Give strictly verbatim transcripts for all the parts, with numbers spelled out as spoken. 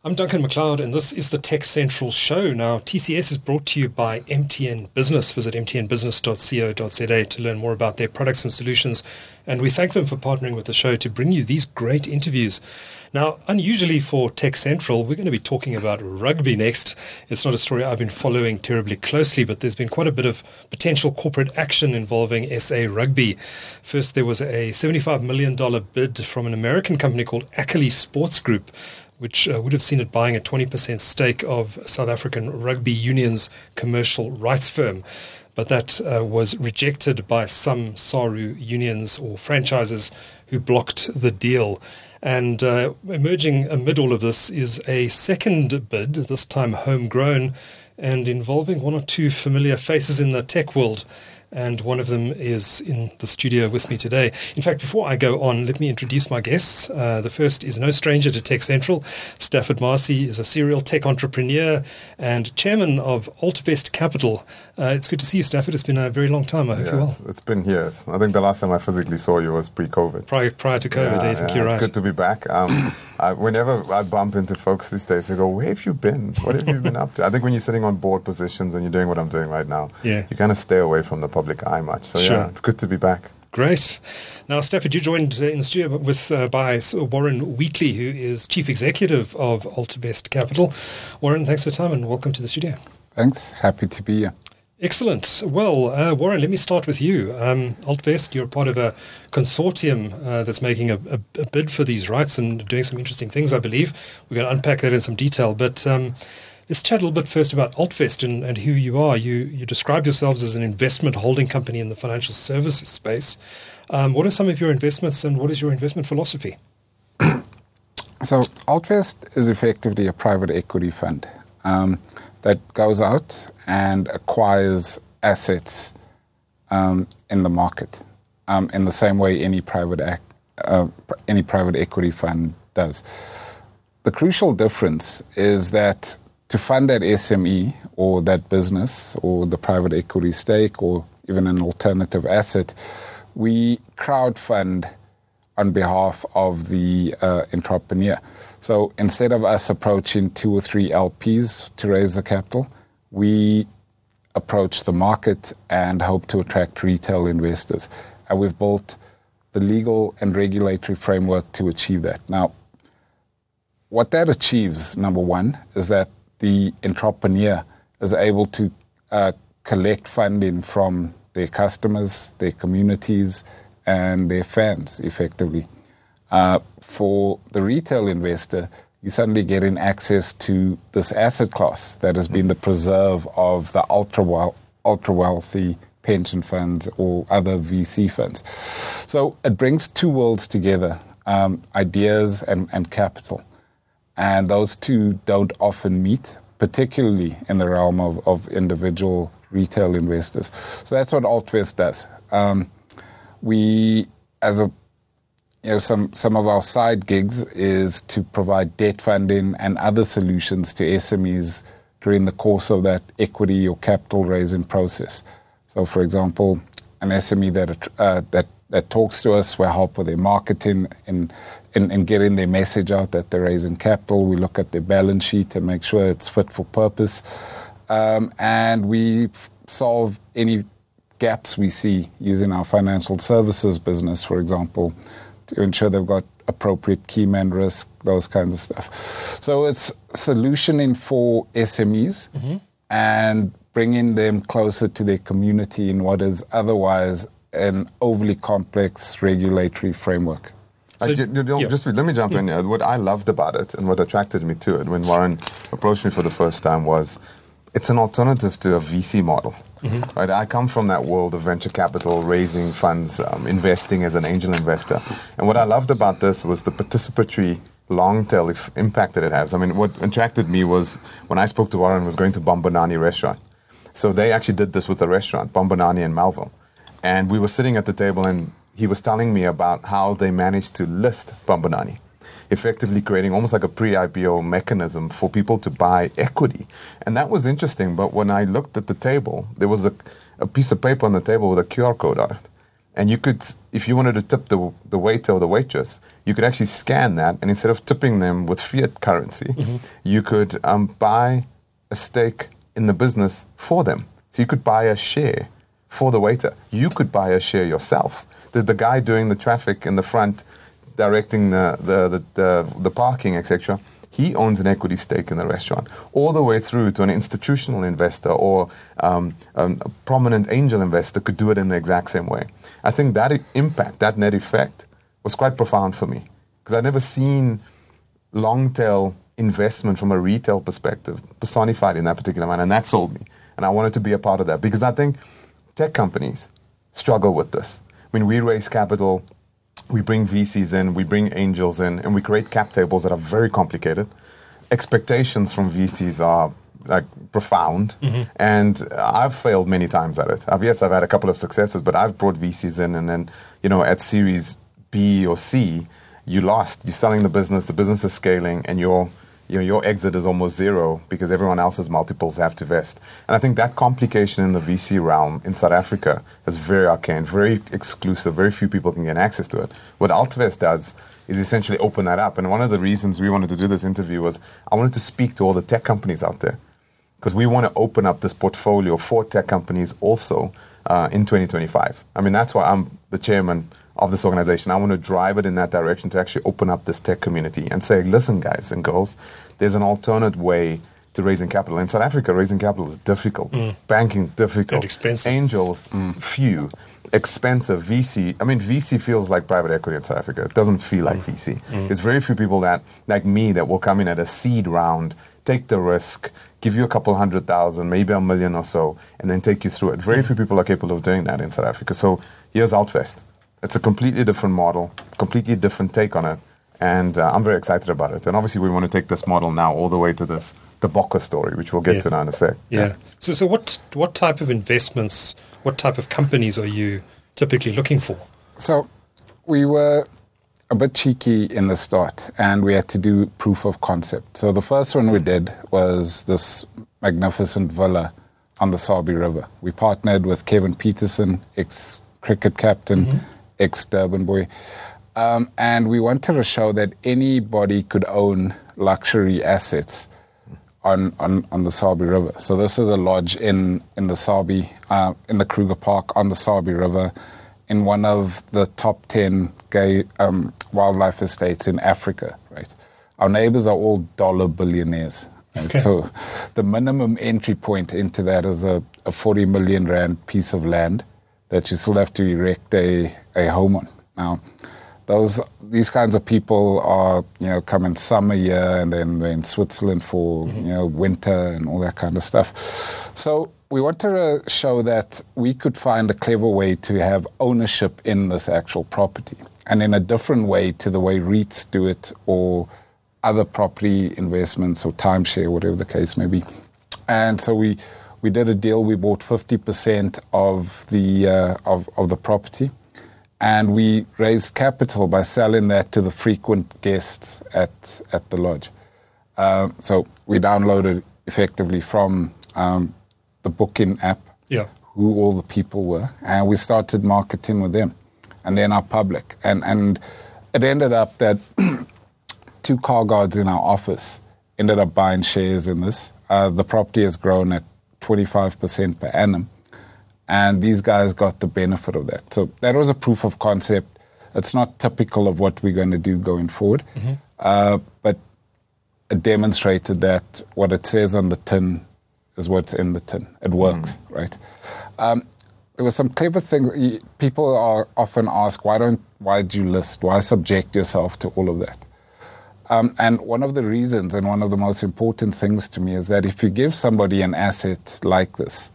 I'm Duncan McLeod, and this is the Tech Central Show. Now, T C S is brought to you by M T N Business. Visit m t n business dot co dot z a to learn more about their products and solutions. And we thank them for partnering with the show to bring you these great interviews. Now, unusually for Tech Central, we're going to be talking about rugby next. It's not a story I've been following terribly closely, but there's been quite a bit of potential corporate action involving S A Rugby. First, there was a seventy-five million dollars bid from an American company called Ackley Sports Group, which uh, would have seen it buying a twenty percent stake of South African Rugby Union's commercial rights firm. But that uh, was rejected by some SARU unions or franchises who blocked the deal. And uh, emerging amid all of this is a second bid, this time homegrown, and involving one or two familiar faces in the tech world. And one of them is in the studio with me today. In fact, before I go on, let me introduce my guests. Uh, the first is no stranger to Tech Central. Stafford Marcy is a serial tech entrepreneur and chairman of Altvest Capital. Uh, it's good to see you, Stafford. It's been a very long time. I hope yeah, you're well. It's, it's been years. I think the last time I physically saw you was pre-COVID. Prior, prior to COVID, yeah, I think yeah, you're right. It's good to be back. Um, I, whenever I bump into folks these days, they go, where have you been? What have you been up to? I think when you're sitting on board positions and you're doing what I'm doing right now, yeah. you kind of stay away from the public eye much. So sure. yeah, it's good to be back. Great. Now, Stafford, you joined uh, in the studio with uh, by Warren Wheatley, who is Chief Executive of Altvest Capital. Warren, thanks for your time and welcome to the studio. Thanks. Happy to be here. Excellent. Well, uh, Warren, let me start with you. Um, Altvest, you're part of a consortium uh, that's making a, a, a bid for these rights and doing some interesting things, I believe. We're going to unpack that in some detail. But um, let's chat a little bit first about Altvest and, and who you are. You you describe yourselves as an investment holding company in the financial services space. Um, what are some of your investments and what is your investment philosophy? So Altvest is effectively a private equity fund um, that goes out and acquires assets um, in the market um, in the same way any private ac- uh, any private equity fund does. The crucial difference is that to fund that S M E or that business or the private equity stake or even an alternative asset, we crowdfund on behalf of the uh, entrepreneur. So instead of us approaching two or three L Ps to raise the capital, we approach the market and hope to attract retail investors. And we've built the legal and regulatory framework to achieve that. Now, what that achieves, number one, is that the entrepreneur is able to uh, collect funding from their customers, their communities, and their fans, effectively. Uh, for the retail investor, you're suddenly getting access to this asset class that has been the preserve of the ultra wel- ultra wealthy pension funds or other V C funds. So it brings two worlds together, um, ideas and, and capital. And those two don't often meet, particularly in the realm of, of individual retail investors. So that's what Altvest does. Um, we, as a, you know, some, some of our side gigs is to provide debt funding and other solutions to S M Es during the course of that equity or capital raising process. So, for example, an S M E that uh, that that talks to us, we help with their marketing and in, in getting their message out that they're raising capital. We look at their balance sheet and make sure it's fit for purpose. Um, and we solve any gaps we see using our financial services business, for example, to ensure they've got appropriate key man risk, those kinds of stuff. So it's solutioning for S M Es mm-hmm. and bringing them closer to their community in what is otherwise an overly complex regulatory framework. So, I, you, you know, yeah. Just let me jump in here. What I loved about it and what attracted me to it when Warren approached me for the first time was it's an alternative to a V C model. Mm-hmm. Right? I come from that world of venture capital, raising funds, um, investing as an angel investor. And what I loved about this was the participatory long-tail if impact that it has. I mean, what attracted me was when I spoke to Warren was going to Bambanani restaurant. So they actually did this with a restaurant, Bambanani in Melville. And we were sitting at the table and he was telling me about how they managed to list Bambanani, effectively creating almost like a pre-I P O mechanism for people to buy equity. And that was interesting. But when I looked at the table, there was a, a piece of paper on the table with a Q R code on it. And you could, if you wanted to tip the the waiter or the waitress, you could actually scan that, and instead of tipping them with fiat currency, mm-hmm. you could um, buy a stake in the business for them. So you could buy a share for the waiter. You could buy a share yourself. The, the guy doing the traffic in the front, directing the the the, the, the parking, et cetera, he owns an equity stake in the restaurant, all the way through to an institutional investor or um, a prominent angel investor could do it in the exact same way. I think that impact, that net effect, was quite profound for me because I'd never seen long-tail investment from a retail perspective personified in that particular manner, and that sold me. And I wanted to be a part of that because I think tech companies struggle with this. When we raise capital, we bring V Cs in, we bring angels in, and we create cap tables that are very complicated. Expectations from V Cs are like profound, mm-hmm. and I've failed many times at it. I've, yes, I've had a couple of successes, but I've brought V Cs in, and then, you know, at Series B or C, you lost. You're selling the business, the business is scaling, and your you know, your exit is almost zero because everyone else's multiples have to vest. And I think that complication in the V C realm in South Africa is very arcane, very exclusive. Very few people can get access to it. What Altvest does is essentially open that up. And one of the reasons we wanted to do this interview was I wanted to speak to all the tech companies out there because we want to open up this portfolio for tech companies also uh, in twenty twenty-five. I mean, that's why I'm the chairman of this organization. I want to drive it in that direction to actually open up this tech community and say, listen, guys and girls, there's an alternate way to raising capital. In South Africa, raising capital is difficult. Mm. Banking, difficult. And expensive. Angels, mm. few. Expensive. V C. I mean, V C feels like private equity in South Africa. It doesn't feel like mm. V C. Mm. There's very few people that, like me, that will come in at a seed round, take the risk, give you a couple hundred thousand, maybe a million or so, and then take you through it. Very mm. few people are capable of doing that in South Africa. So here's Altvest. It's a completely different model, completely different take on it, and uh, I'm very excited about it. And obviously, we want to take this model now all the way to this the Bokke story, which we'll get yeah. to now in a sec. Yeah. yeah. So, so what what type of investments, what type of companies are you typically looking for? So, we were a bit cheeky in the start, and we had to do proof of concept. So, the first one we did was this magnificent villa on the Sabi River. We partnered with Kevin Peterson, ex-cricket captain. Mm-hmm. ex-Durban boy. Um, and we wanted to show that anybody could own luxury assets on, on, on the Sabi River. So this is a lodge in, in the Sabi, uh, in the Kruger Park on the Sabi River, in one of the top ten gay um, wildlife estates in Africa, right? Our neighbors are all dollar billionaires. Right? Okay. So the minimum entry point into that is a, a forty million rand piece of land that you still have to erect a, a home on. Now, those these kinds of people are, you know, come in summer here and then they're in Switzerland for, mm-hmm. you know, winter and all that kind of stuff. So we wanted to show that we could find a clever way to have ownership in this actual property and in a different way to the way REITs do it or other property investments or timeshare, whatever the case may be. And so we we did a deal. We bought fifty percent of the uh, of, of the property. And we raised capital by selling that to the frequent guests at at the lodge. Uh, so we downloaded effectively from um, the Booking app yeah. who all the people were, and we started marketing with them. And then our public. And, and it ended up that two car guards in our office ended up buying shares in this. Uh, the property has grown at twenty-five percent per annum. And these guys got the benefit of that. So that was a proof of concept. It's not typical of what we're going to do going forward. Mm-hmm. Uh, but it demonstrated that what it says on the tin is what's in the tin. It works, mm. right? Um, there were some clever things. People are often asked, why don't, why do you list? Why subject yourself to all of that? Um, and one of the reasons and one of the most important things to me is that if you give somebody an asset like this,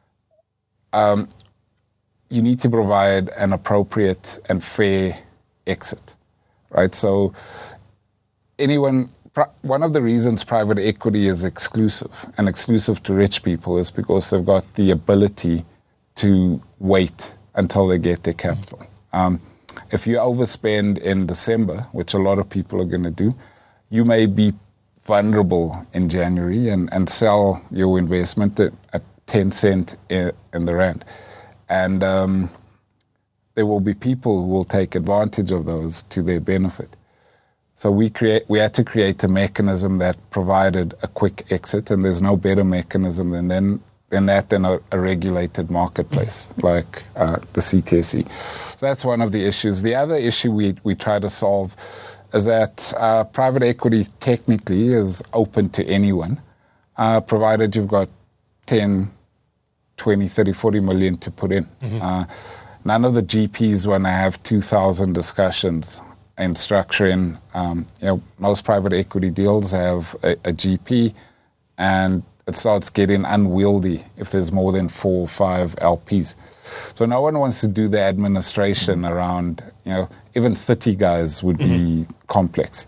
Um, you need to provide an appropriate and fair exit, right? So anyone, one of the reasons private equity is exclusive and exclusive to rich people is because they've got the ability to wait until they get their capital. Um, if you overspend in December, which a lot of people are going to do, you may be vulnerable in January and, and sell your investment at, at ten cent in, in the rand. And um, there will be people who will take advantage of those to their benefit. So we create, we had to create a mechanism that provided a quick exit, and there's no better mechanism than then than that than a, a regulated marketplace like uh, the C T S E. So that's one of the issues. The other issue we we try to solve is that uh, private equity technically is open to anyone, uh, provided you've got ten, twenty, thirty, forty million to put in. Mm-hmm. Uh, none of the G Ps want to have two thousand discussions and structuring. Um, you know, most private equity deals have a, a G P, and it starts getting unwieldy if there's more than four or five L Ps. So no one wants to do the administration mm-hmm. around, you know, even thirty guys would mm-hmm. be complex.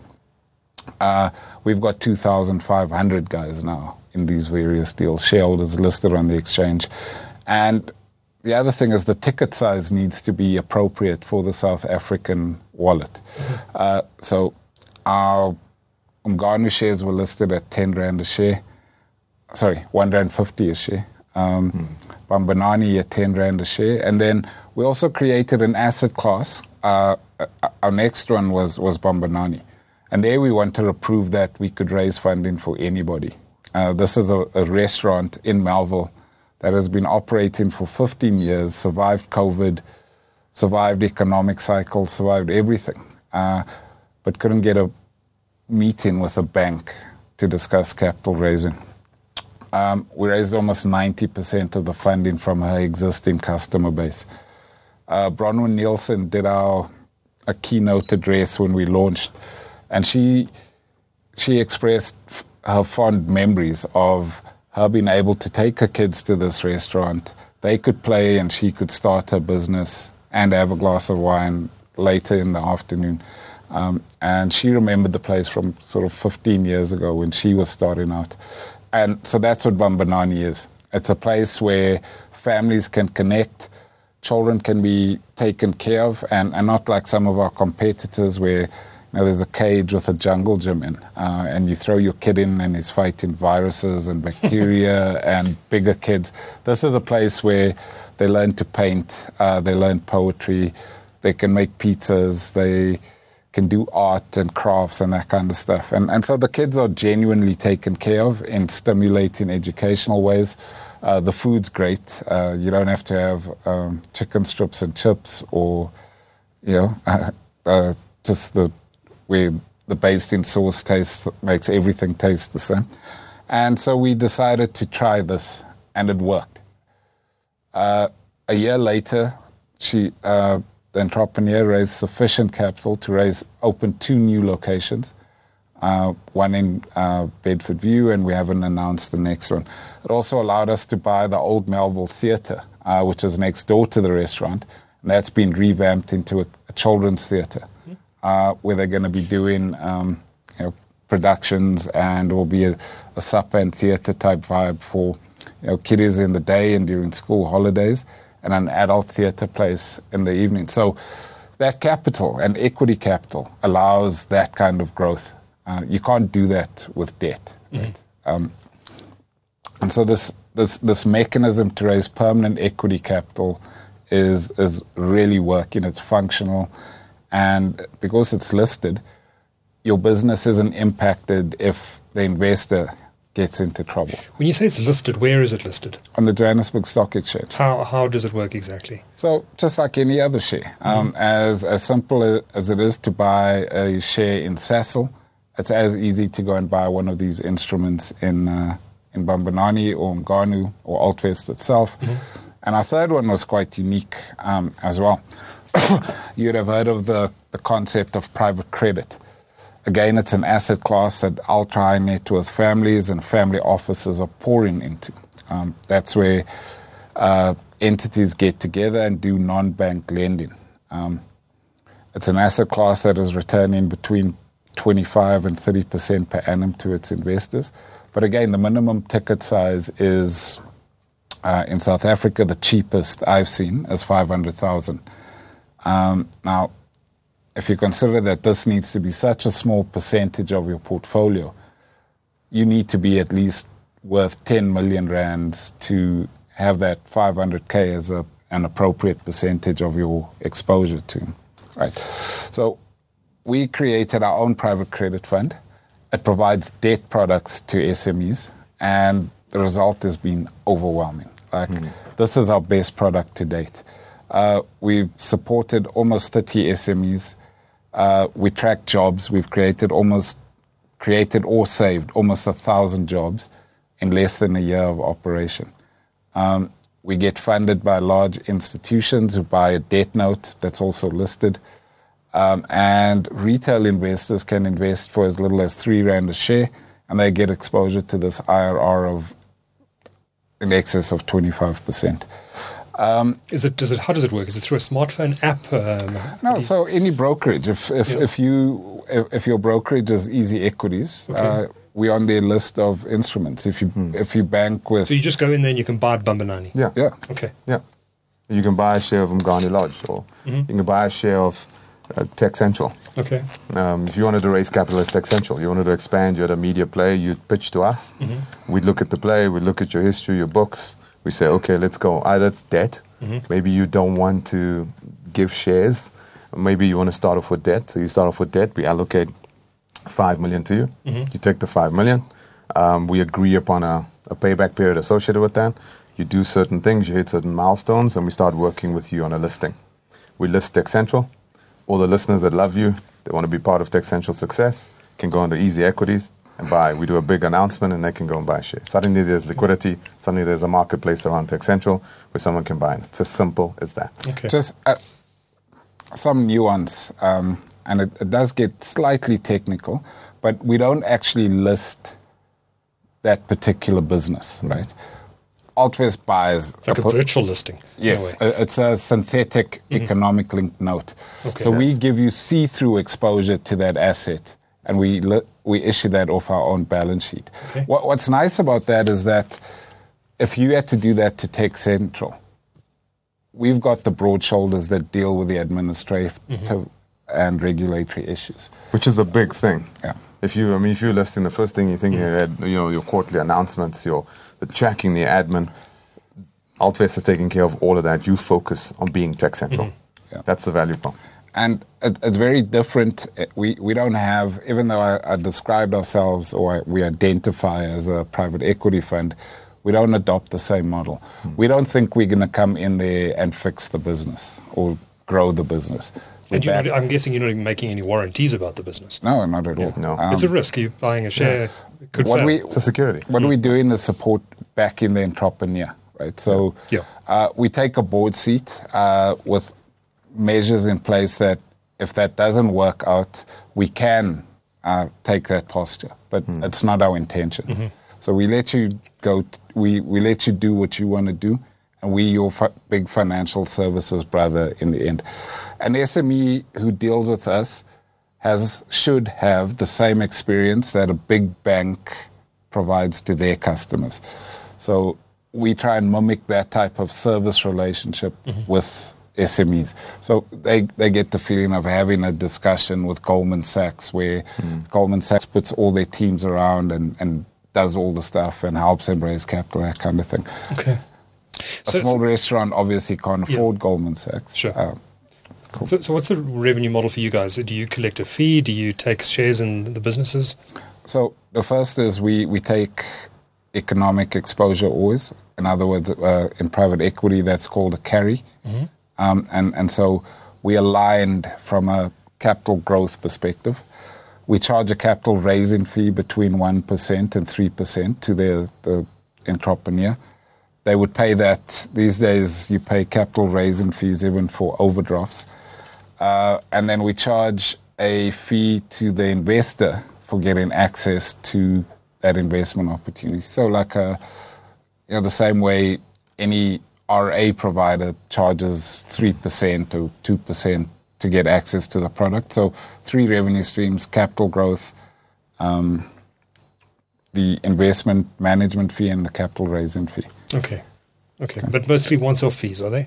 Uh, we've got two thousand five hundred guys now in these various deals, shareholders listed on the exchange. And the other thing is the ticket size needs to be appropriate for the South African wallet. Mm-hmm. Uh, so our Umganu shares were listed at ten rand a share. Sorry, one rand fifty a share. Um, mm. Bambanani at ten rand a share. And then we also created an asset class. Uh, our next one was, was Bambanani. And there we wanted to prove that we could raise funding for anybody. Uh, this is a, a restaurant in Melville that has been operating for fifteen years, survived COVID, survived economic cycles, survived everything, uh, but couldn't get a meeting with a bank to discuss capital raising. Um, we raised almost ninety percent of the funding from her existing customer base. Uh, Bronwyn Nielsen did our a keynote address when we launched, and she she expressed her fond memories of her being able to take her kids to this restaurant. They could play and she could start her business and have a glass of wine later in the afternoon. Um, and she remembered the place from sort of fifteen years ago when she was starting out. And so that's what Bambanani is. It's a place where families can connect, children can be taken care of, and, and not like some of our competitors where you know, there's a cage with a jungle gym in, uh, and you throw your kid in and he's fighting viruses and bacteria and bigger kids. This is a place where they learn to paint, uh, they learn poetry, they can make pizzas, they can do art and crafts and that kind of stuff. And and so the kids are genuinely taken care of in stimulating educational ways. Uh, the food's great. Uh, you don't have to have um, chicken strips and chips or, you know, uh, uh, just the where the based-in sauce taste makes everything taste the same. And so we decided to try this, and it worked. Uh, a year later, she, uh, the entrepreneur raised sufficient capital to raise open two new locations, uh, one in uh, Bedford View, and we haven't announced the next one. It also allowed us to buy the old Melville Theatre, uh, which is next door to the restaurant, and that's been revamped into a, a children's theatre. Uh, where they're going to be doing um, you know, productions, and it will be a, a supper and theatre type vibe for you know, kiddies in the day and during school holidays, and an adult theatre place in the evening. So that capital and equity capital allows that kind of growth. Uh, you can't do that with debt. Right? Mm-hmm. Um, and so this, this this mechanism to raise permanent equity capital is is really working. It's functional. And because it's listed, your business isn't impacted if the investor gets into trouble. When you say it's listed, where is it listed? On the Johannesburg Stock Exchange. How how does it work exactly? So just like any other share, um, mm-hmm. as as simple as it is to buy a share in Sasol, it's as easy to go and buy one of these instruments in uh, in Bambanani or Umganu or Altvest itself. Mm-hmm. And our third one was quite unique um, as well. You'd have heard of the, the concept of private credit. Again, it's an asset class that ultra-high net worth families and family offices are pouring into. Um, that's where uh, entities get together and do non-bank lending. Um, it's an asset class that is returning between twenty-five and thirty percent per annum to its investors. But again, the minimum ticket size is, uh, in South Africa, the cheapest I've seen is five hundred thousand. Um, now, if you consider that this needs to be such a small percentage of your portfolio, you need to be at least worth ten million rands to have that five hundred K as a an appropriate percentage of your exposure to, right? So we created our own private credit fund. It provides debt products to S M Es, and the result has been overwhelming. Like, mm. this is our best product to date. Uh, we've supported almost thirty S M Es. Uh, we track jobs. We've created almost, created or saved almost a thousand jobs in less than a year of operation. Um, we get funded by large institutions who buy a debt note that's also listed. Um, and retail investors can invest for as little as three rand a share, and they get exposure to this I R R of in excess of twenty-five percent. Um, is it? Does it? How does it work? Is it through a smartphone app? Um, no. You... So any brokerage, if if, yeah. if you if, if your brokerage is Easy Equities, okay. uh, we're on their list of instruments. If you hmm. if you bank with, so you just go in there and you can buy Bambanani. Yeah. Yeah. Okay. Yeah. You can buy a share of Umgani Lodge, or mm-hmm. you can buy a share of Uh, Tech Central. Okay. Um, if you wanted to raise capital as Tech Central, you wanted to expand, you had a media play, you'd pitch to us. Mm-hmm. We'd look at the play, we'd look at your history, your books. We say, okay, let's go. Either it's debt. Mm-hmm. Maybe you don't want to give shares. Maybe you want to start off with debt. So you start off with debt. We allocate five million to you. Mm-hmm. You take the five million. Um, we agree upon a, a payback period associated with that. You do certain things, you hit certain milestones, and we start working with you on a listing. We list Tech Central. All the listeners that love you, they want to be part of Tech Central success, can go into Easy Equities and buy. We do a big announcement and they can go and buy shares. Suddenly there's liquidity. Suddenly there's a marketplace around Tech Central where someone can buy it. It's as simple as that. Okay. Just uh, some nuance, um, and it, it does get slightly technical, but we don't actually list that particular business, right? Altvest buys... It's like a, a virtual listing. Yes, it's a synthetic mm-hmm. economic linked note. Okay. So yes. we give you see-through exposure to that asset, and we li- we issue that off our own balance sheet. Okay. What, what's nice about that is that if you had to do that to Tech Central, we've got the broad shoulders that deal with the administrative mm-hmm. and regulatory issues. Which is a big thing. Yeah. If you, I mean, if you're listing, the first thing you think mm-hmm. you know, your quarterly announcements, your the tracking, the admin, Altvest is taking care of all of that. You focus on being Tech Central. Mm-hmm. Yeah. That's the value prop. And it, it's very different. We we don't have, even though I, I described ourselves or I, we identify as a private equity fund, we don't adopt the same model. Mm-hmm. We don't think we're going to come in there and fix the business or grow the business. And you're not, I'm guessing you're not even making any warranties about the business. No, not at yeah. all. No. Um, it's a risk. You're buying a share. Yeah. It could what fail. We, it's a security. What mm. we're doing is support back in the entrepreneur, right? So yeah. uh, we take a board seat uh, with measures in place that if that doesn't work out, we can uh, take that posture. But mm. it's not our intention. Mm-hmm. So we let you go. T- we, we let you do what you want to do. And we, your fi- big financial services brother in the end. An S M E who deals with us has should have the same experience that a big bank provides to their customers. So we try and mimic that type of service relationship mm-hmm. with S M Es. So they, they get the feeling of having a discussion with Goldman Sachs where mm. Goldman Sachs puts all their teams around and, and does all the stuff and helps them raise capital, that kind of thing. Okay. A so, small so, restaurant obviously can't afford yeah. Goldman Sachs. Sure. Uh, cool. So, so what's the revenue model for you guys? Do you collect a fee? Do you take shares in the businesses? So the first is we, we take economic exposure always. In other words, uh, in private equity, that's called a carry. Mm-hmm. Um, and, and so we aligned from a capital growth perspective. We charge a capital raising fee between one percent and three percent to the, the entrepreneur. They would pay that. These days, you pay capital raising fees even for overdrafts. Uh, and then we charge a fee to the investor for getting access to that investment opportunity. So like a, you know, the same way any R A provider charges three percent or two percent to get access to the product. So three revenue streams: capital growth, um, the investment management fee, and the capital raising fee. Okay. Okay. Okay. But mostly once-off fees, are they?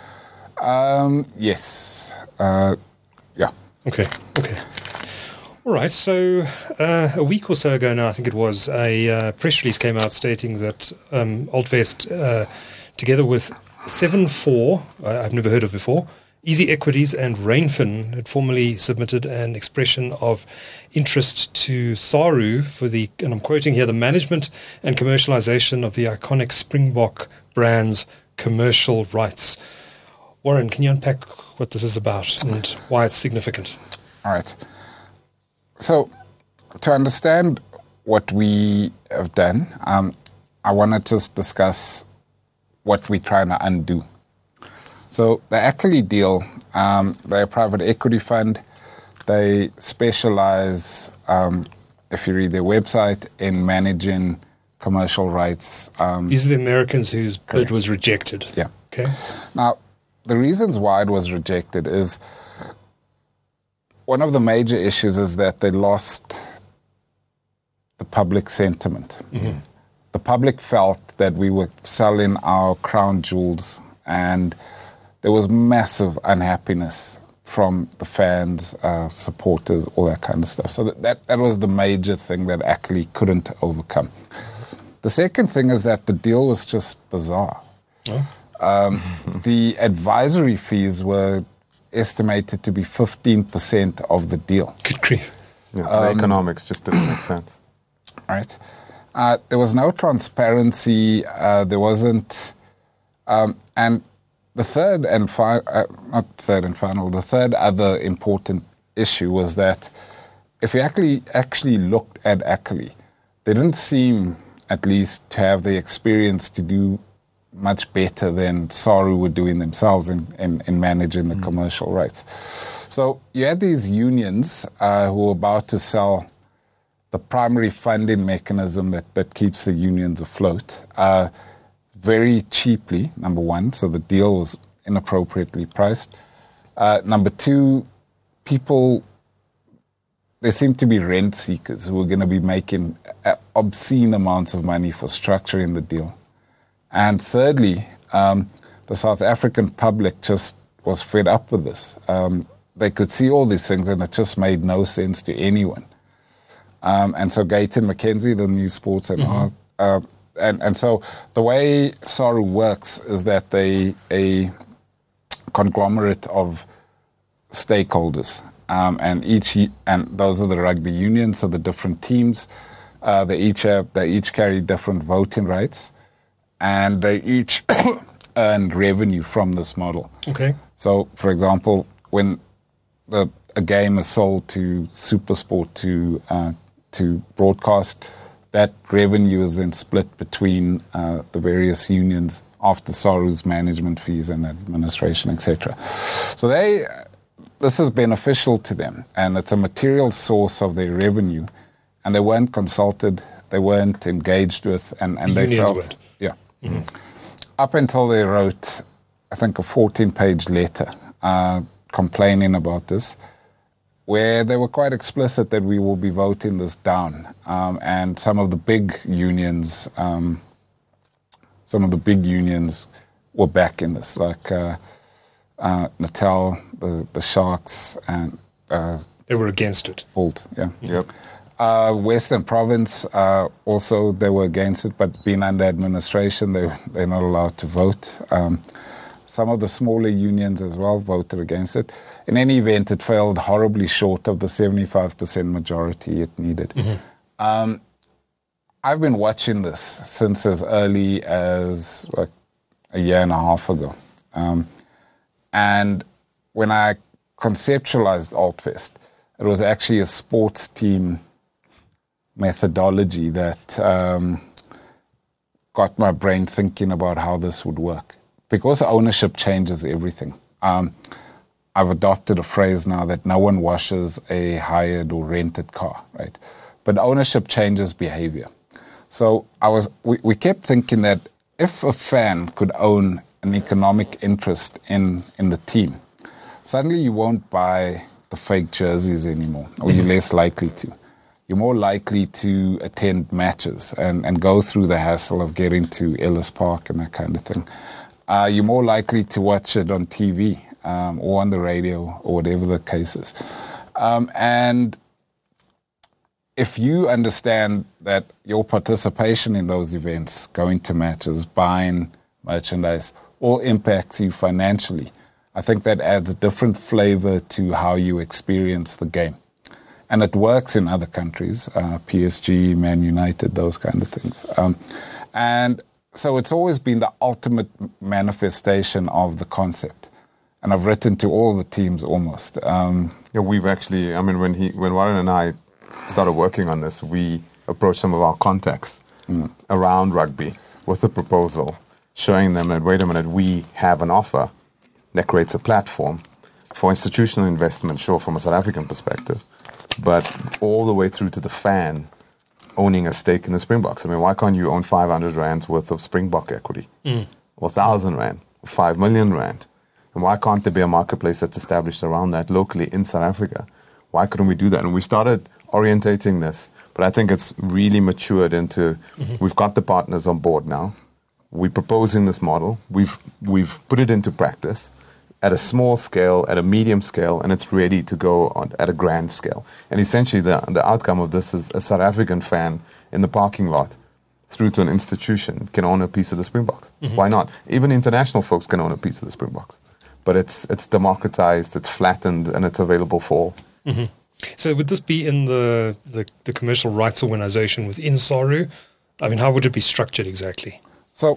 Um, yes. Uh, yeah. Okay. Okay. All right. So uh, a week or so ago now, I think it was, a uh, press release came out stating that um, Altvest, uh, together with seven four, I've never heard of before, Easy Equities and Rainfin had formally submitted an expression of interest to SARU for the, and I'm quoting here, the management and commercialization of the iconic Springbok brand's commercial rights. Warren, can you unpack what this is about and why it's significant? All right. So, to understand what we have done, um, I want to just discuss what we're trying to undo. So the Ackley deal, um, they're a private equity fund. They specialize, um, if you read their website, in managing commercial rights. Um, These are the Americans whose bid was rejected. Yeah. Okay. Now, the reasons why it was rejected is one of the major issues is that they lost the public sentiment. Mm-hmm. The public felt that we were selling our crown jewels, and there was massive unhappiness from the fans, uh, supporters, all that kind of stuff. So that, that, that was the major thing that Ackley couldn't overcome. The second thing is that the deal was just bizarre. Oh. Um, the advisory fees were estimated to be fifteen percent of the deal. Good grief. Yeah, the um, economics just didn't make sense. Right. Uh, there was no transparency. Uh, there wasn't... Um, and the third and fi- uh, not third and final, the third other important issue was that if you actually actually looked at Ackley, they didn't seem, at least, to have the experience to do much better than SARU were doing themselves in, in, in managing the mm. commercial rights. So you had these unions uh, who were about to sell the primary funding mechanism that, that keeps the unions afloat uh, very cheaply, number one, so the deal was inappropriately priced. Uh, number two, people, there seemed to be rent seekers who were going to be making obscene amounts of money for structuring the deal. And thirdly, um, the South African public just was fed up with this. Um, they could see all these things and it just made no sense to anyone. Um, and so Gayton McKenzie, the new sports and mm-hmm. art, uh, and, and so the way SARU works is that they a conglomerate of stakeholders, um, and each and those are the rugby unions, so the different teams. Uh, they each have they each carry different voting rights, and they each earn revenue from this model. Okay. So, for example, when the a game is sold to SuperSport to uh, to broadcast, that revenue is then split between uh, the various unions after SARU's management fees and administration, et cetera. So they, this is beneficial to them, and it's a material source of their revenue. And they weren't consulted, they weren't engaged with, and, and the they unions felt, weren't. yeah. Mm-hmm. Up until they wrote, I think, a fourteen-page letter uh, complaining about this, where they were quite explicit that we will be voting this down. Um, and some of the big unions, um, some of the big unions were back in this, like uh, uh, Natal, the, the Sharks, and... Uh, they were against it. Bolt, yeah. Yep. Uh, Western Province, uh, also they were against it, but being under administration, they, they're not allowed to vote. Um, some of the smaller unions as well voted against it. In any event, it failed horribly short of the seventy-five percent majority it needed. Mm-hmm. Um, I've been watching this since as early as like a year and a half ago. Um, and when I conceptualized Altfest, it was actually a sports team methodology that um, got my brain thinking about how this would work. Because ownership changes everything. Um, I've adopted a phrase now that no one washes a hired or rented car, right? But ownership changes behavior. So I was, we, we kept thinking that if a fan could own an economic interest in, in the team, suddenly you won't buy the fake jerseys anymore, or you're less likely to. You're more likely to attend matches and, and go through the hassle of getting to Ellis Park and that kind of thing. Uh, you're more likely to watch it on T V um, or on the radio or whatever the case is. Um, and if you understand that your participation in those events, going to matches, buying merchandise, or impacts you financially, I think that adds a different flavor to how you experience the game. And it works in other countries, uh, P S G, Man United, those kind of things. Um, and so it's always been the ultimate manifestation of the concept. And I've written to all the teams almost. Um, yeah, we've actually, I mean, when he, when Warren and I started working on this, we approached some of our contacts mm. around rugby with a proposal, showing them that, wait a minute, we have an offer that creates a platform for institutional investment, sure, from a South African perspective, but all the way through to the fan owning a stake in the Springboks. I mean, why can't you own five hundred rands worth of Springbok equity? Mm. Or one thousand rand, or five million rand? And why can't there be a marketplace that's established around that locally in South Africa? Why couldn't we do that? And we started orientating this, but I think it's really matured into, mm-hmm. we've got the partners on board now. We're proposing this model. We've we've put it into practice at a small scale, at a medium scale, and it's ready to go on at a grand scale. And essentially, the the outcome of this is a South African fan in the parking lot through to an institution can own a piece of the Springboks. Mm-hmm. Why not? Even international folks can own a piece of the Springboks. But it's it's democratized, it's flattened, and it's available for all. Mm-hmm. So would this be in the, the, the commercial rights organization within SARU? I mean, how would it be structured exactly? So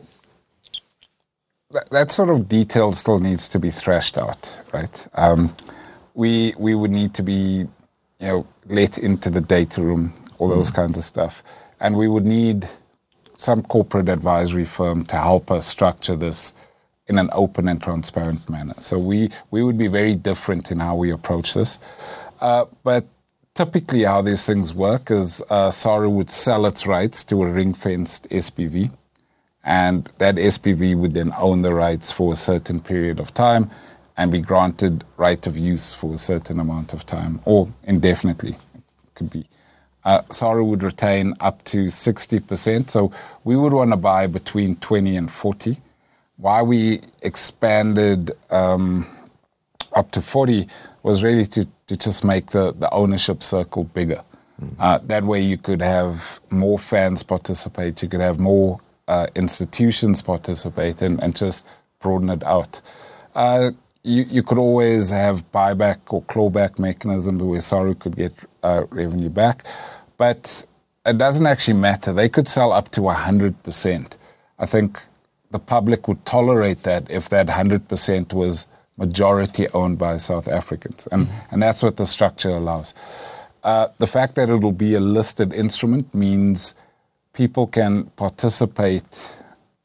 that, that sort of detail still needs to be thrashed out, right? Um, we we would need to be, you know, let into the data room, all those mm. kinds of stuff, and we would need some corporate advisory firm to help us structure this in an open and transparent manner. So we we would be very different in how we approach this, uh, but. Typically, how these things work is uh, SARU would sell its rights to a ring-fenced S P V, and that S P V would then own the rights for a certain period of time and be granted right of use for a certain amount of time, or indefinitely, it could be. Uh, SARU would retain up to sixty percent, so we would want to buy between twenty and forty. Why we expanded um, up to forty was really to, to just make the, the ownership circle bigger. Mm. Uh, that way you could have more fans participate, you could have more uh, institutions participate, and, and just broaden it out. Uh, you, you could always have buyback or clawback mechanisms where SARU could get uh, revenue back, but it doesn't actually matter. They could sell up to one hundred percent. I think the public would tolerate that if that one hundred percent was majority owned by South Africans. And, mm-hmm. and that's what the structure allows. Uh, the fact that it will be a listed instrument means people can participate.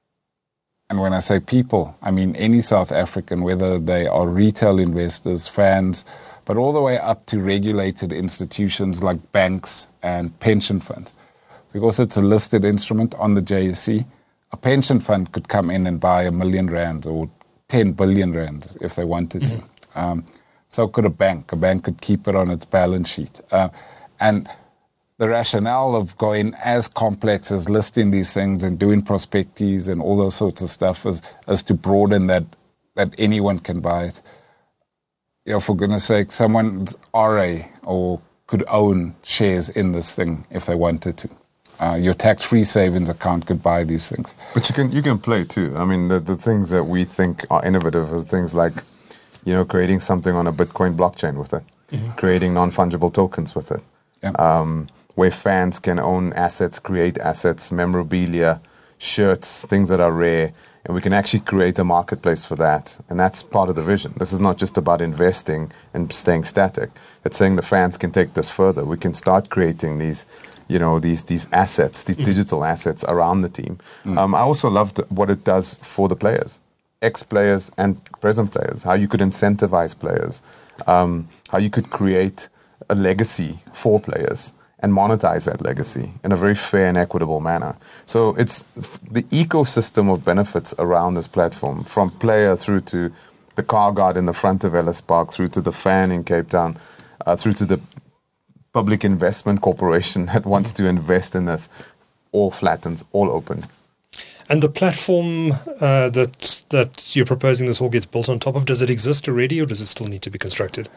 And when I say people, I mean any South African, whether they are retail investors, fans, but all the way up to regulated institutions like banks and pension funds. Because it's a listed instrument on the J S E, a pension fund could come in and buy a million rands or ten billion rand if they wanted to. Mm-hmm. Um, so could a bank. A bank could keep it on its balance sheet. Uh, and the rationale of going as complex as listing these things and doing prospectus and all those sorts of stuff is, is to broaden that, that anyone can buy it. You know, for goodness sake, someone's R A or could own shares in this thing if they wanted to. Uh, your tax-free savings account could buy these things. But you can you can play too. I mean, the, the things that we think are innovative is things like, you know, creating something on a Bitcoin blockchain with it, mm-hmm. creating non-fungible tokens with it, yeah. um, where fans can own assets, create assets, memorabilia, shirts, things that are rare, and we can actually create a marketplace for that. And that's part of the vision. This is not just about investing and staying static. It's saying the fans can take this further. We can start creating these you know, these these assets, these mm. digital assets around the team. Mm. Um, I also loved what it does for the players, ex-players and present players, how you could incentivize players, um, how you could create a legacy for players and monetize that legacy in a very fair and equitable manner. So it's the ecosystem of benefits around this platform, from player through to the car guard in the front of Ellis Park, through to the fan in Cape Town, uh, through to the public investment corporation that wants to invest in this, all flattens, all open. And the platform uh, that that you're proposing this all gets built on top of, does it exist already or does it still need to be constructed?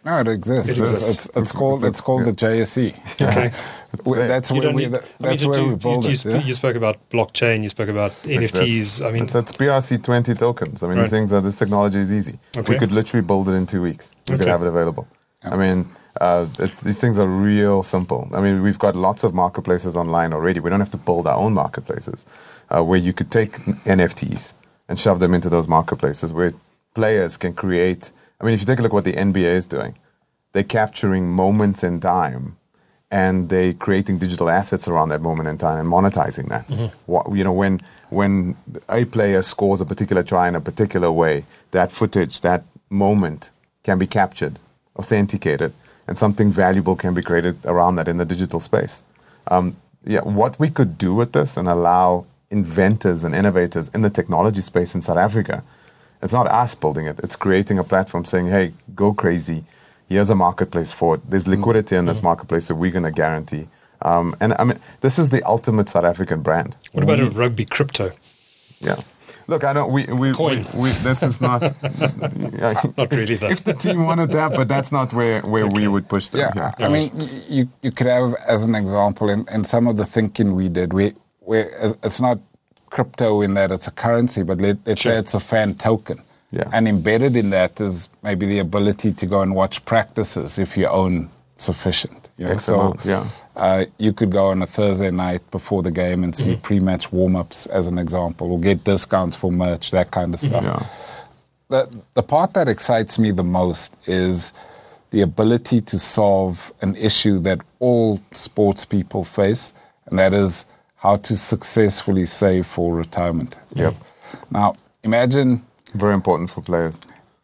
No, it exists. It exists. It's, it's, it's called it's called yeah. the J S E. Okay. That's you where we need, that's I mean, where you, we build you, it. You, yeah? you spoke about blockchain. You spoke about N F Ts. I mean, it's, it's B R C twenty tokens. I mean, right. these things are this technology is easy. Okay. We could literally build it in two weeks. We okay. could have it available. Yeah. I mean, uh, it, these things are real simple. I mean, we've got lots of marketplaces online already. We don't have to build our own marketplaces uh, where you could take N F Ts and shove them into those marketplaces where players can create. I mean, if you take a look at what the N B A is doing, they're capturing moments in time, and they're creating digital assets around that moment in time and monetizing that. Mm-hmm. What, you know, when when a player scores a particular try in a particular way, that footage, that moment can be captured, authenticated, and something valuable can be created around that in the digital space. Um, yeah, what we could do with this and allow inventors and innovators in the technology space in South Africa, it's not us building it. It's creating a platform saying, hey, go crazy. Here's a marketplace for it. There's liquidity in this mm-hmm. marketplace that we're going to guarantee. Um, and I mean, this is the ultimate South African brand. What about we, a rugby crypto? Yeah. Look, I don't, we, we, Coin. we, we this is not, yeah, not really that. If the team wanted that, but that's not where, where okay. we would push them. Yeah. yeah. I mean, you, you could have, as an example, in, in some of the thinking we did, we, we, it's not crypto in that it's a currency, but let, let's sure. say it's a fan token. Yeah. And embedded in that is maybe the ability to go and watch practices if you own sufficient. You know? So amount, yeah. uh, you could go on a Thursday night before the game and see mm-hmm. pre-match warm-ups, as an example, or get discounts for merch, that kind of stuff. Yeah. The, the part that excites me the most is the ability to solve an issue that all sports people face, and that is how to successfully save for retirement. Yep. Now, imagine... Very important for players.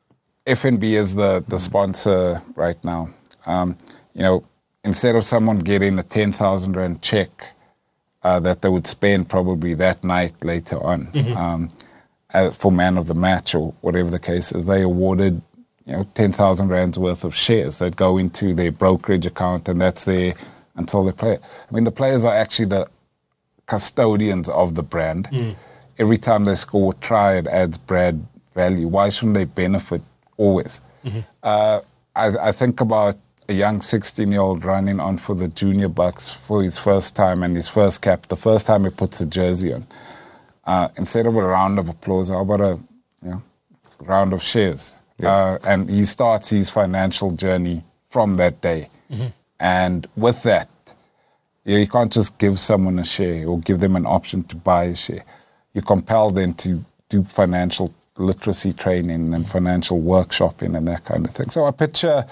F N B is the, the sponsor right now. Um, you know, instead of someone getting a ten thousand rand check uh, that they would spend probably that night later on mm-hmm. um, uh, for man of the match or whatever the case is, they awarded, you know, ten thousand rands worth of shares that go into their brokerage account, and that's there until they play. I mean, the players are actually the custodians of the brand. Mm. Every time they score a try, it adds brand value. Why shouldn't they benefit always? Mm-hmm. Uh, I, I think about a young sixteen-year-old running on for the Junior Bucks for his first time and his first cap, the first time he puts a jersey on. Uh, instead of a round of applause, how about a you know, round of shares? Yeah. Uh, and he starts his financial journey from that day. Mm-hmm. And with that, you know, you can't just give someone a share or give them an option to buy a share. You compel them to do financial literacy training and financial workshopping and that kind of thing. So I picture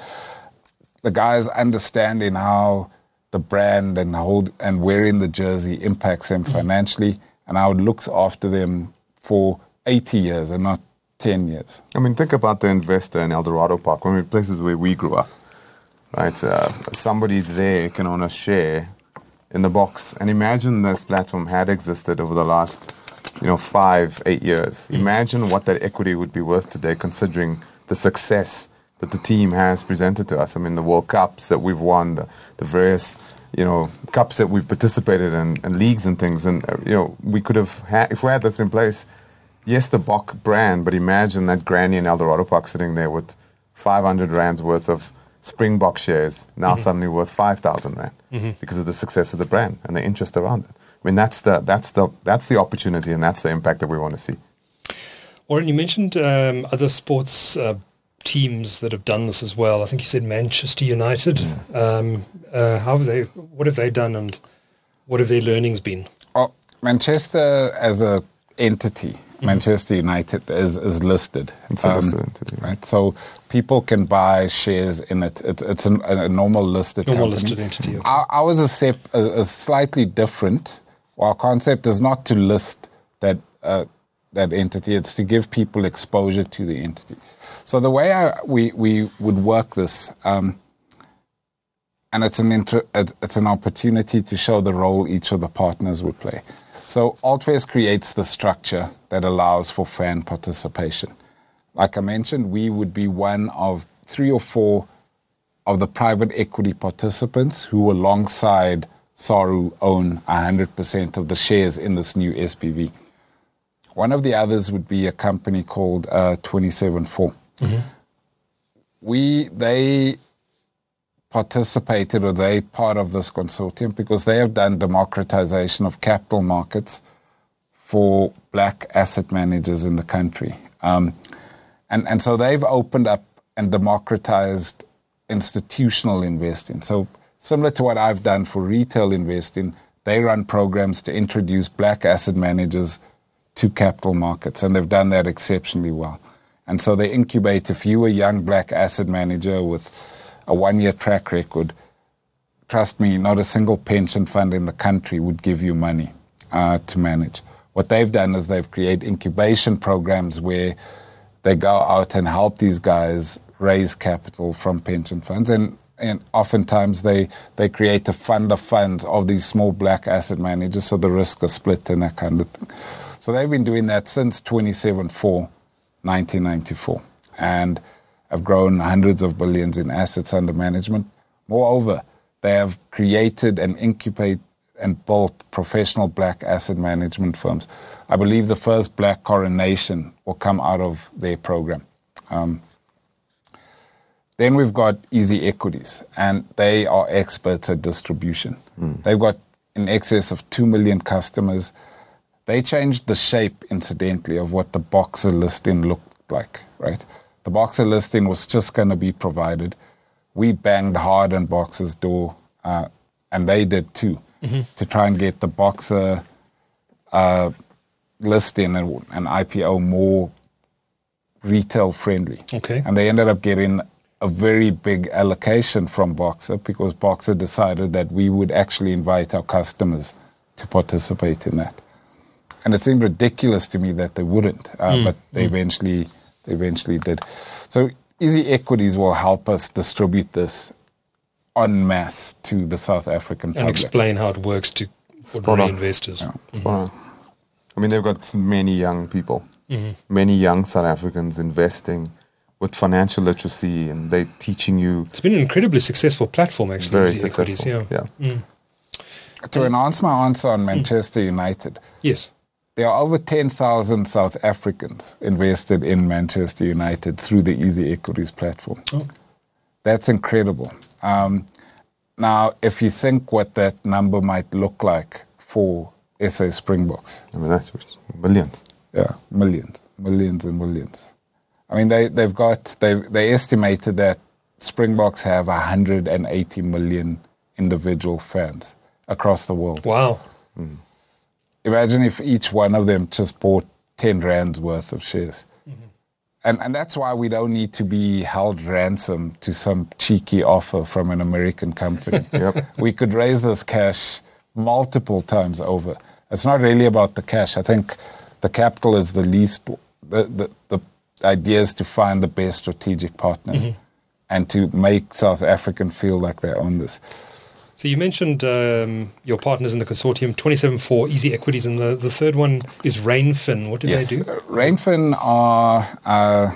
the guys understanding how the brand and hold and wearing the jersey impacts them financially, and how it looks after them for eighty years and not ten years. I mean, think about the investor in Eldorado Park, one of the places where we grew up, right? Uh, somebody there can own a share in the box. And imagine this platform had existed over the last you know, five, eight years. Imagine what that equity would be worth today, considering the success that the team has presented to us. I mean, the World Cups that we've won, the, the various, you know, cups that we've participated in, and leagues and things. And, uh, you know, we could have had, if we had this in place, yes, the Bok brand, but imagine that granny in Eldorado Park sitting there with five hundred rands worth of Springbok shares, now mm-hmm. suddenly worth five thousand rand mm-hmm. because of the success of the brand and the interest around it. I mean, that's the that's the that's the opportunity, and that's the impact that we want to see. Warren, you mentioned um, other sports uh, teams that have done this as well. I think you said Manchester United. Mm. Um, uh, how have they? What have they done, and what have their learnings been? Well, Manchester as a entity, mm-hmm. Manchester United is is listed. It's a um, listed entity, right? So people can buy shares in it. It's it's an, a normal listed normal company. listed entity. Okay. Our, ours is a, a slightly different. Our concept is not to list that uh, that entity; it's to give people exposure to the entity. So the way I, we we would work this, um, and it's an inter, it's an opportunity to show the role each of the partners would play. So Altwest creates the structure that allows for fan participation. Like I mentioned, we would be one of three or four of the private equity participants who, alongside Saru, own one hundred percent of the shares in this new S P V. One of the others would be a company called uh, twenty-seven four. Mm-hmm. We, they participated, or they part of this consortium because they have done democratization of capital markets for black asset managers in the country. Um, and, and so they've opened up and democratized institutional investing. So similar to what I've done for retail investing, they run programs to introduce black asset managers to capital markets, and they've done that exceptionally well. And so they incubate. If you were a young black asset manager with a one-year track record, trust me, not a single pension fund in the country would give you money uh, to manage. What they've done is they've created incubation programs where they go out and help these guys raise capital from pension funds. And, and oftentimes they, they create a fund of funds of these small black asset managers, so the risk is split and that kind of thing. So they've been doing that since twenty-seven four nineteen ninety-four, and have grown hundreds of billions in assets under management. Moreover, they have created and incubated and built professional black asset management firms. I believe the first black coronation will come out of their program. Um, then we've got Easy Equities, and they are experts at distribution. Mm. They've got in excess of two million customers. They changed the shape, incidentally, of what the Boxer listing looked like, right? The Boxer listing was just going to be provided. We banged hard on Boxer's door, uh, and they did too, mm-hmm. to try and get the Boxer uh, listing and, and I P O more retail friendly. Okay. And they ended up getting a very big allocation from Boxer because Boxer decided that we would actually invite our customers to participate in that. And it seemed ridiculous to me that they wouldn't, uh, mm. but they mm. eventually they eventually did. So Easy Equities will help us distribute this en masse to the South African public. And explain how it works to ordinary investors. Yeah, mm-hmm. I mean, they've got many young people, mm-hmm. many young South Africans investing with financial literacy, and they're teaching you. It's been an incredibly successful platform, actually. Very Easy successful, Equities, yeah. yeah. Mm. To enhance my answer on Manchester mm. United. Yes. There are over ten thousand South Africans invested in Manchester United through the Easy Equities platform. Oh. That's incredible. Um, now, if you think what that number might look like for S A Springboks. I mean, that's millions. Yeah, millions, millions and millions. I mean, they, they've got, they they estimated that Springboks have one hundred eighty million individual fans across the world. Wow. Mm. Imagine if each one of them just bought ten rands worth of shares. Mm-hmm. And and that's why we don't need to be held ransom to some cheeky offer from an American company. Yep. We could raise this cash multiple times over. It's not really about the cash. I think the capital is the least, the, the, the idea is to find the best strategic partners mm-hmm. and to make South African feel like they own this. So you mentioned um, your partners in the consortium, twenty-seven four Easy Equities, and the, the third one is Rainfin. What do yes. they do? Uh, Rainfin are uh,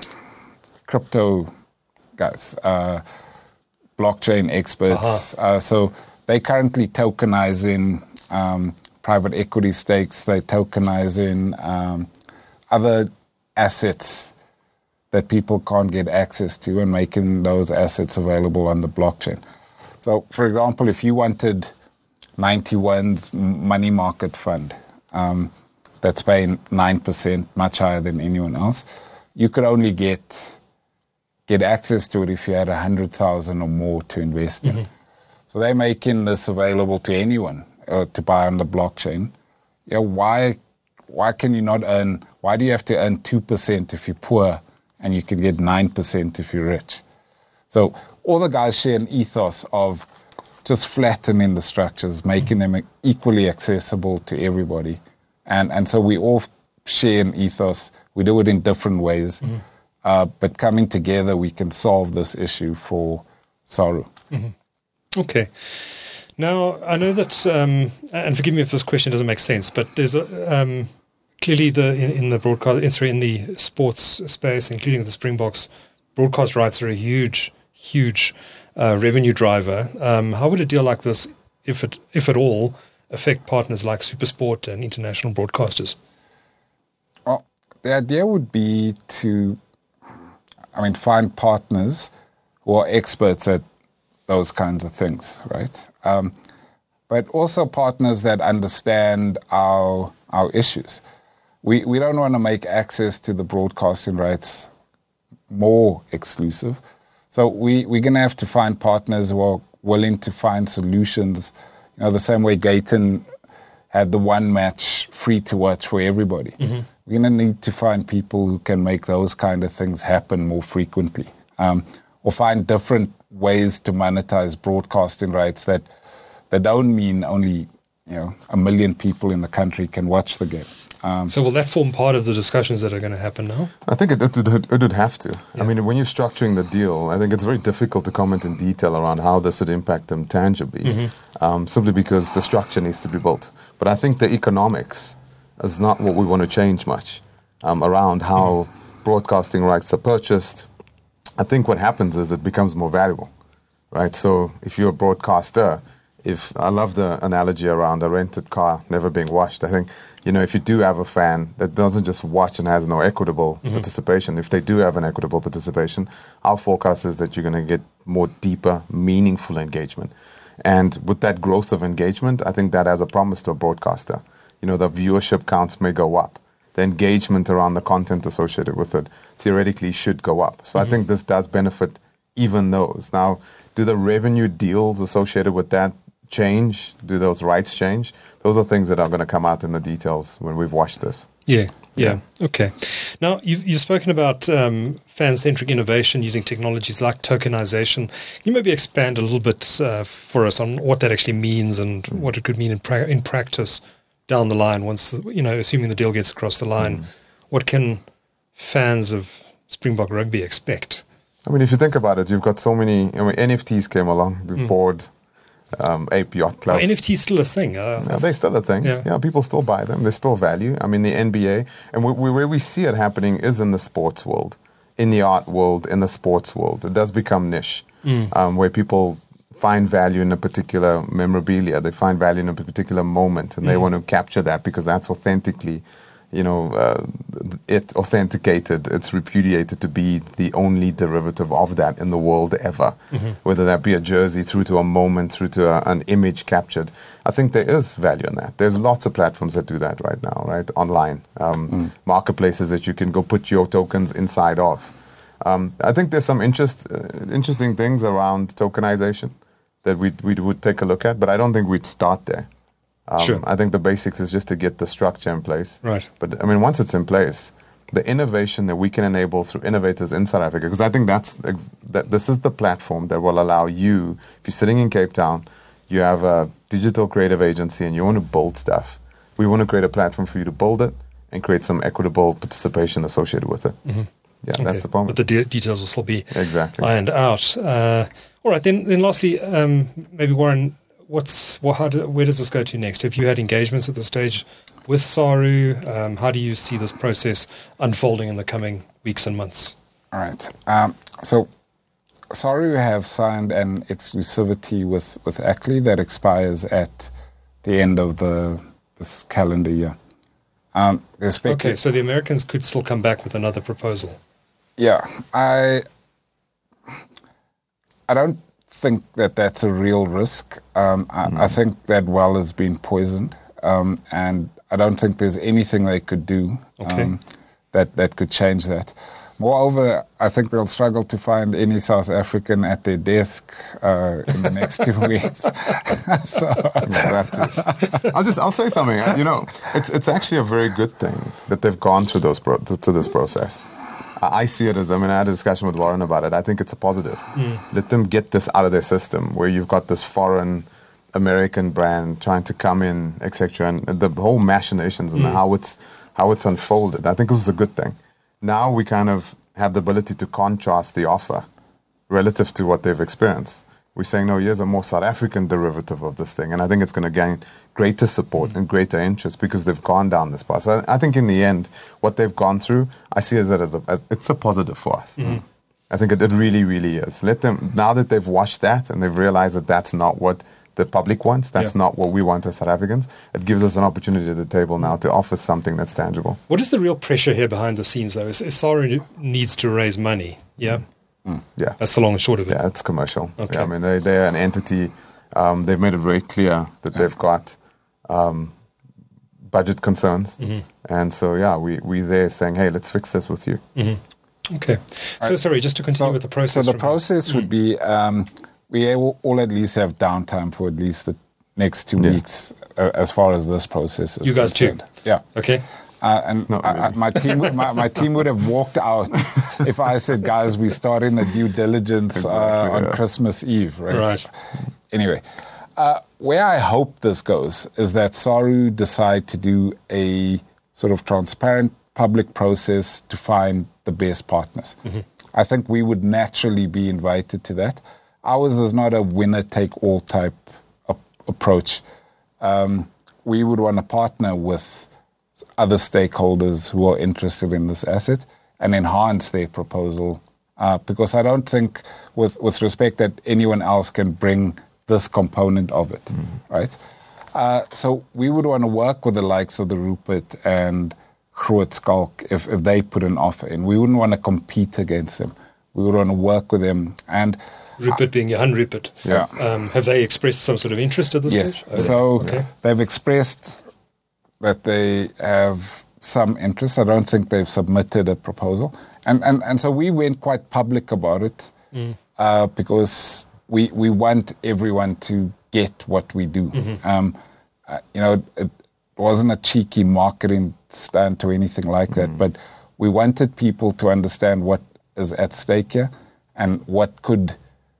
crypto guys, uh, blockchain experts. Uh-huh. Uh, so they currently tokenize in um, private equity stakes. They tokenize in um, other assets that people can't get access to and making those assets available on the blockchain. So, for example, if you wanted ninety-one's money market fund um, that's paying nine percent, much higher than anyone else, you could only get get access to it if you had one hundred thousand or more to invest in. Mm-hmm. So they're making this available to anyone uh, to buy on the blockchain. Yeah, why why can you not earn, why do you have to earn two percent if you're poor and you can get nine percent if you're rich? So all the guys share an ethos of just flattening the structures, making mm-hmm. them equally accessible to everybody. And and so we all share an ethos. We do it in different ways. Mm-hmm. Uh, but coming together, we can solve this issue for Saru. Mm-hmm. Okay. Now, I know that, um, and forgive me if this question doesn't make sense, but there's a, um, clearly the in, in the broadcast, sorry, in the sports space, including the Springboks, broadcast rights are a huge huge uh, revenue driver. Um, how would a deal like this, if it, if at all, affect partners like SuperSport and international broadcasters? Well, the idea would be to, I mean, find partners who are experts at those kinds of things, right? Um, but also partners that understand our our issues. We we don't want to make access to the broadcasting rights more exclusive. So we, we're going to have to find partners who are willing to find solutions, you know, the same way Gayton had the one match free to watch for everybody. Mm-hmm. We're going to need to find people who can make those kind of things happen more frequently, um, or find different ways to monetize broadcasting rights that, that don't mean only, you know, a million people in the country can watch the game. Um, so will that form part of the discussions that are going to happen now? I think it, it, it, it would have to. Yeah. I mean, when you're structuring the deal, I think it's very difficult to comment in detail around how this would impact them tangibly, mm-hmm. um, simply because the structure needs to be built. But I think the economics is not what we want to change much um, around how mm-hmm. broadcasting rights are purchased. I think what happens is it becomes more valuable, right? So if you're a broadcaster, if I love the analogy around a rented car never being washed. I think, you know, if you do have a fan that doesn't just watch and has no equitable mm-hmm. participation, if they do have an equitable participation, our forecast is that you're going to get more deeper, meaningful engagement. And with that growth of engagement, I think that has a promise to a broadcaster. You know, the viewership counts may go up. The engagement around the content associated with it theoretically should go up. So mm-hmm. I think this does benefit even those. Now, do the revenue deals associated with that change? Do those rights change? Those are things that are going to come out in the details when we've watched this. Yeah, yeah, yeah. Okay. Now, you've, you've spoken about um, fan-centric innovation using technologies like tokenization. Can you maybe expand a little bit uh, for us on what that actually means and mm. what it could mean in, pra- in practice down the line once, you know, assuming the deal gets across the line? Mm. What can fans of Springbok Rugby expect? I mean, if you think about it, you've got so many, I mean, N F Ts came along, the mm. board, Um, Ape Yacht Club. Well, N F T is still a thing. Uh, yeah, they're still a thing. Yeah. yeah, people still buy them. There's still value. I mean, the N B A, and we, we, where we see it happening is in the sports world, in the art world, in the sports world. It does become niche, mm. um, where people find value in a particular memorabilia. They find value in a particular moment, and mm. they want to capture that because that's authentically, you know, uh, it authenticated, it's repudiated to be the only derivative of that in the world ever, mm-hmm. whether that be a jersey through to a moment, through to a, an image captured. I think there is value in that. There's lots of platforms that do that right now, right, online, um, mm. marketplaces that you can go put your tokens inside of. Um, I think there's some interest, uh, interesting things around tokenization that we we would take a look at, but I don't think we'd start there. Um, sure. I think the basics is just to get the structure in place. Right. But, I mean, once it's in place, the innovation that we can enable through innovators in South Africa, because I think that's ex- that this is the platform that will allow you, if you're sitting in Cape Town, you have a digital creative agency and you want to build stuff, we want to create a platform for you to build it and create some equitable participation associated with it. Mm-hmm. Yeah, okay. That's the problem. But the de- details will still be exactly ironed out. Uh, all right, then, then lastly, um, maybe Warren, What's well, how do, where does this go to next? Have you had engagements at this stage with SARU? Um, how do you see this process unfolding in the coming weeks and months? All right. Um, so SARU have signed an exclusivity with, with A C L I that expires at the end of the this calendar year. Um, okay, so the Americans could still come back with another proposal. Yeah, I I don't think that that's a real risk. Um, I, mm. I think that well has been poisoned, um, and I don't think there's anything they could do okay. um, that, that could change that. Moreover, I think they'll struggle to find any South African at their desk uh, in the next two weeks. so, yeah, I'll just I'll say something. You know, it's it's actually a very good thing that they've gone through those pro- to this process. I see it as, I mean, I had a discussion with Warren about it. I think it's a positive. Mm. Let them get this out of their system where you've got this foreign American brand trying to come in, et cetera, and the whole machinations and mm. how it's how it's unfolded. I think it was a good thing. Now we kind of have the ability to contrast the offer relative to what they've experienced. We're saying, no, here's a more South African derivative of this thing. And I think it's going to gain greater support mm. and greater interest because they've gone down this path. So I, I think in the end, what they've gone through, I see it as a, as, it's a positive for us. Mm. I think it, it really, really is. Let them, now that they've watched that and they've realized that that's not what the public wants, that's yeah. not what we want as South Africans, it gives us an opportunity at the table now to offer something that's tangible. What is the real pressure here behind the scenes, though? Is, is SARU needs to raise money, yeah? Mm. Yeah. That's the long and short of it. Yeah, it's commercial. Okay. Yeah, I mean, they, they're an entity. Um, they've made it very clear that they've got um, budget concerns. Mm-hmm. And so, yeah, we, we're there saying, hey, let's fix this with you. Mm-hmm. Okay. So, right. sorry, just to continue so, with the process. So the process here. would be um, we all, all at least have downtime for at least the next two yeah. weeks uh, as far as this process is You guys concerned. too? Yeah. Okay. Uh, and really. I, I, my team, my, my team would have walked out if I said, "Guys, we starting the due diligence exactly, uh, on yeah. Christmas Eve." Right. Right. Anyway, uh, where I hope this goes is that SARU decide to do a sort of transparent public process to find the best partners. Mm-hmm. I think we would naturally be invited to that. Ours is not a winner-take-all type of approach. Um, we would want to partner with other stakeholders who are interested in this asset and enhance their proposal. Uh, because I don't think, with, with respect, that anyone else can bring this component of it, mm-hmm. right? Uh, so we would want to work with the likes of the Rupert and Groot Skalk if, if they put an offer in. We wouldn't want to compete against them. We would want to work with them. And Rupert being Johan Rupert. Yeah. Um, have they expressed some sort of interest at this yes. stage? Yes. So okay. they've expressed that they have some interest. I don't think they've submitted a proposal. And and, and so we went quite public about it mm. uh, because we we want everyone to get what we do. Mm-hmm. Um, uh, you know, it wasn't a cheeky marketing stunt or anything like mm. that, but we wanted people to understand what is at stake here and what could,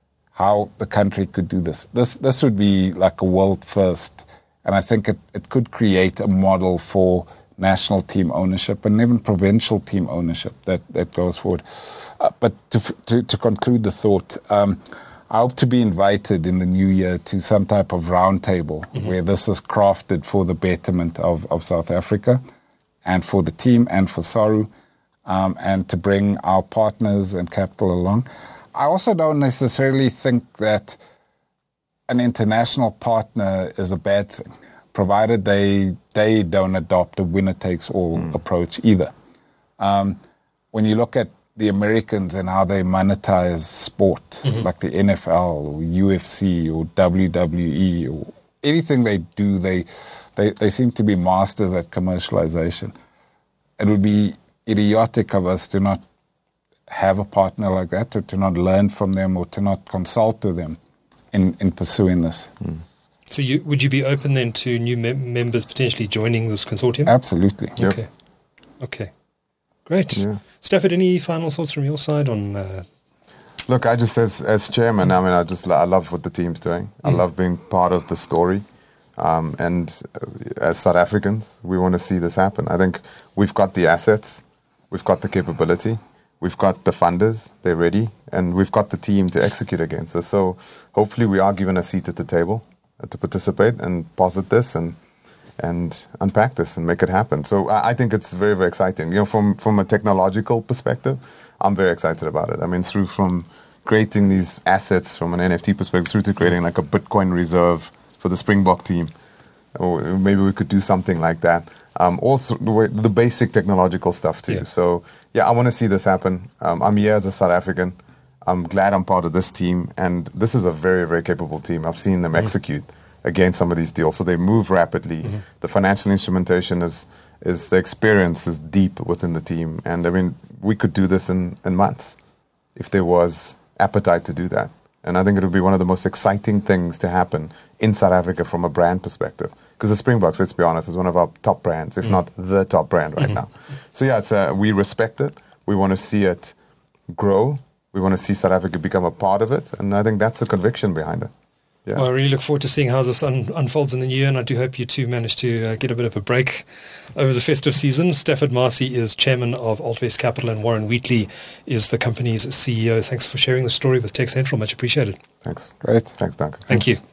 how the country could do this. This this would be like a world first. And I think it, it could create a model for national team ownership and even provincial team ownership that, that goes forward. Uh, but to, to to conclude the thought, um, I hope to be invited in the new year to some type of roundtable mm-hmm. where this is crafted for the betterment of, of South Africa and for the team and for SARU, um, and to bring our partners and capital along. I also don't necessarily think that an international partner is a bad thing, provided they they don't adopt a winner-takes-all mm. approach either. Um, when you look at the Americans and how they monetize sport, mm-hmm. like the N F L or U F C or W W E or anything they do, they, they, they seem to be masters at commercialization. It would be idiotic of us to not have a partner like that, or to not learn from them, or to not consult with them in, in pursuing this. Mm. So you, would you be open then to new mem- members potentially joining this consortium? Absolutely. Okay. Yep. Okay. Great. Yeah. Stafford, any final thoughts from your side on... Uh... Look, I just, as as chairman, I mean, I just I love what the team's doing. Mm. I love being part of the story. Um, and uh, as South Africans, we want to see this happen. I think we've got the assets. We've got the capability. We've got the funders, they're ready, and we've got the team to execute against us. So hopefully we are given a seat at the table uh, to participate and posit this and and unpack this and make it happen. So I, I think it's very, very exciting. You know, from, from a technological perspective, I'm very excited about it. I mean, through from creating these assets from an N F T perspective, through to creating like a Bitcoin reserve for the Springbok team, or maybe we could do something like that. Um, also, the, way, the basic technological stuff too. Yeah. So, yeah, I want to see this happen. Um, I'm here as a South African. I'm glad I'm part of this team, and this is a very, very capable team. I've seen them mm-hmm. execute against some of these deals. So they move rapidly. Mm-hmm. The financial instrumentation is is the experience is deep within the team, and I mean, we could do this in, in months if there was appetite to do that. And I think it would be one of the most exciting things to happen in South Africa from a brand perspective. Because the Springboks, let's be honest, is one of our top brands, if mm. not the top brand right mm-hmm. now. So yeah, it's a, we respect it. We want to see it grow. We want to see South Africa become a part of it. And I think that's the conviction behind it. Yeah. Well, I really look forward to seeing how this un- unfolds in the new year, and I do hope you two manage to uh, get a bit of a break over the festive season. Stafford Massey is chairman of Altvest Capital, and Warren Wheatley is the company's C E O. Thanks for sharing the story with Tech Central. Much appreciated. Thanks. Great. Thanks, Duncan. Thank Thanks. you.